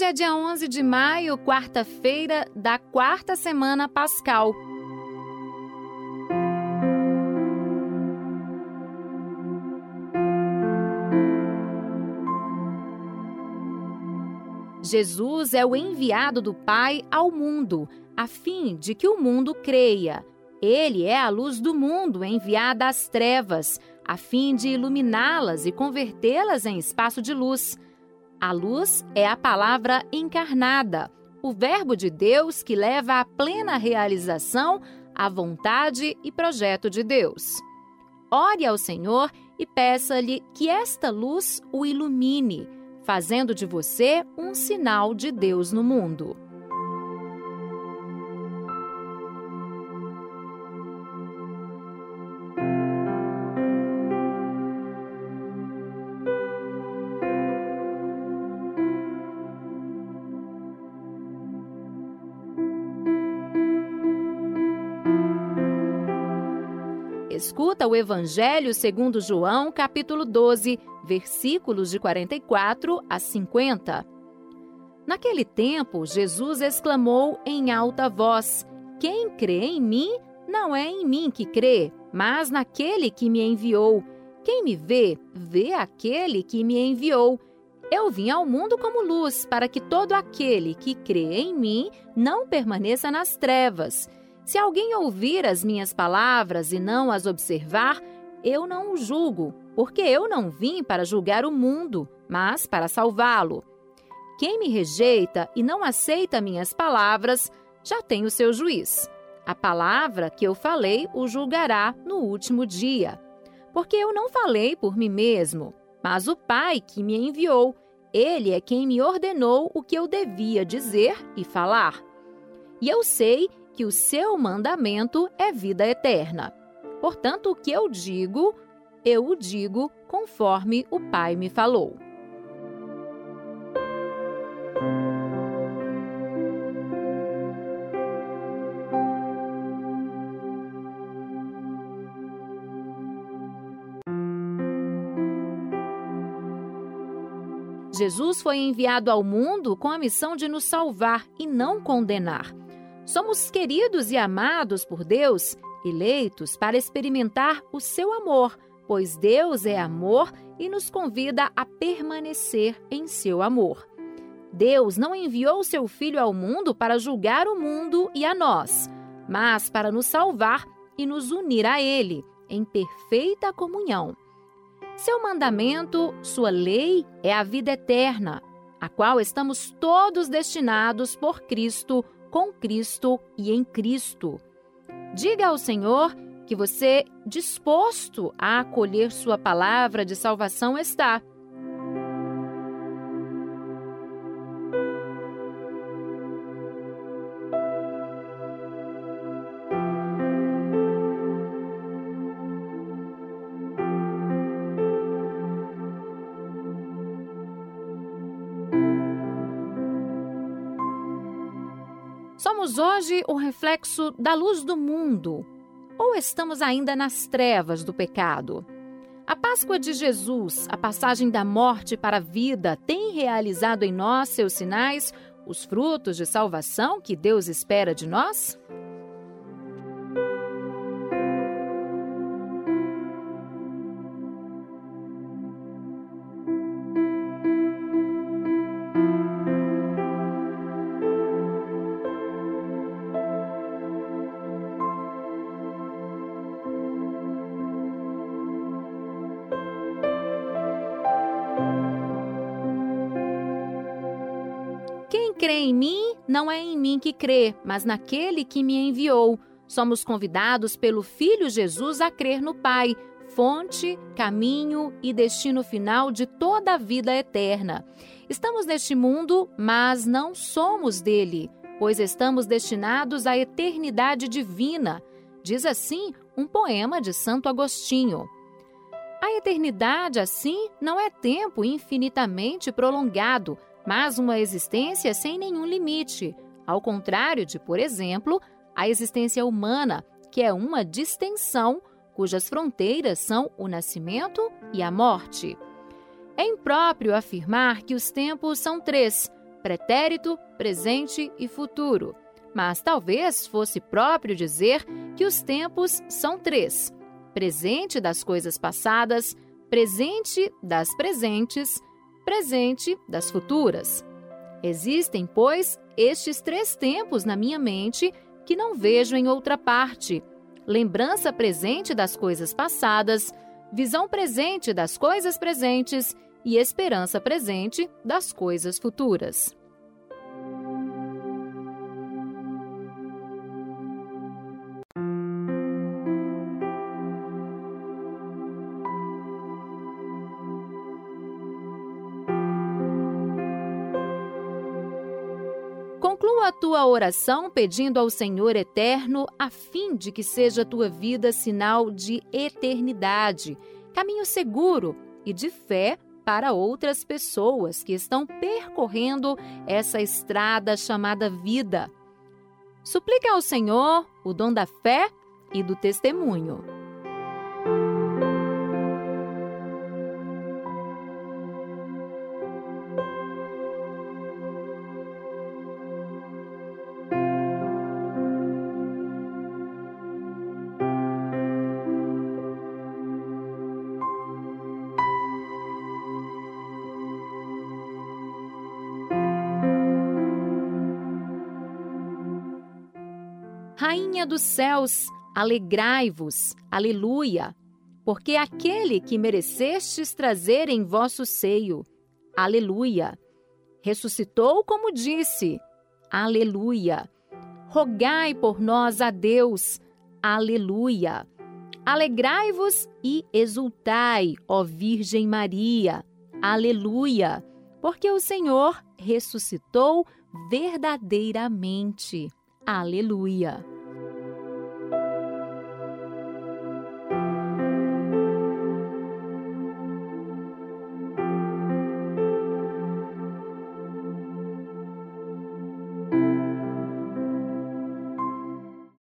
Hoje é dia 11 de maio, quarta-feira da quarta semana pascal. Jesus é o enviado do Pai ao mundo, a fim de que o mundo creia. Ele é a luz do mundo enviada às trevas, a fim de iluminá-las e convertê-las em espaço de luz. A luz é a palavra encarnada, o Verbo de Deus que leva à plena realização a vontade e projeto de Deus. Ore ao Senhor e peça-lhe que esta luz o ilumine, fazendo de você um sinal de Deus no mundo. Escuta o Evangelho segundo João, capítulo 12, versículos de 44 a 50. Naquele tempo, Jesus exclamou em alta voz: "Quem crê em mim, não é em mim que crê, mas naquele que me enviou. Quem me vê, vê aquele que me enviou. Eu vim ao mundo como luz, para que todo aquele que crê em mim não permaneça nas trevas. Se alguém ouvir as minhas palavras e não as observar, eu não o julgo, porque eu não vim para julgar o mundo, mas para salvá-lo. Quem me rejeita e não aceita minhas palavras, já tem o seu juiz. A palavra que eu falei o julgará no último dia. Porque eu não falei por mim mesmo, mas o Pai que me enviou, ele é quem me ordenou o que eu devia dizer e falar. E eu sei que o seu mandamento é vida eterna. Portanto, o que eu o digo conforme o Pai me falou." Jesus foi enviado ao mundo com a missão de nos salvar e não condenar. Somos queridos e amados por Deus, eleitos para experimentar o seu amor, pois Deus é amor e nos convida a permanecer em seu amor. Deus não enviou seu Filho ao mundo para julgar o mundo e a nós, mas para nos salvar e nos unir a Ele, em perfeita comunhão. Seu mandamento, sua lei, é a vida eterna, a qual estamos todos destinados por Cristo, com Cristo e em Cristo. Diga ao Senhor que você, disposto a acolher sua palavra de salvação, está. Somos hoje o reflexo da luz do mundo, ou estamos ainda nas trevas do pecado? A Páscoa de Jesus, a passagem da morte para a vida, tem realizado em nós seus sinais, os frutos de salvação que Deus espera de nós? Quem crê em mim, não é em mim que crê, mas naquele que me enviou. Somos convidados pelo Filho Jesus a crer no Pai, fonte, caminho e destino final de toda a vida eterna. Estamos neste mundo, mas não somos dele, pois estamos destinados à eternidade divina. Diz assim um poema de Santo Agostinho. A eternidade, assim, não é tempo infinitamente prolongado, mas uma existência sem nenhum limite, ao contrário de, por exemplo, a existência humana, que é uma distensão cujas fronteiras são o nascimento e a morte. É impróprio afirmar que os tempos são três, pretérito, presente e futuro. Mas talvez fosse próprio dizer que os tempos são 3: presente das coisas passadas, presente das presentes, presente das futuras. Existem, pois, estes 3 tempos na minha mente que não vejo em outra parte: lembrança presente das coisas passadas, visão presente das coisas presentes e esperança presente das coisas futuras. Conclua a tua oração pedindo ao Senhor eterno a fim de que seja a tua vida sinal de eternidade, caminho seguro e de fé para outras pessoas que estão percorrendo essa estrada chamada vida. Suplique ao Senhor o dom da fé e do testemunho. Rainha dos céus, alegrai-vos, aleluia, porque aquele que merecestes trazer em vosso seio, aleluia, ressuscitou como disse, aleluia, rogai por nós a Deus, aleluia, alegrai-vos e exultai, ó Virgem Maria, aleluia, porque o Senhor ressuscitou verdadeiramente, aleluia.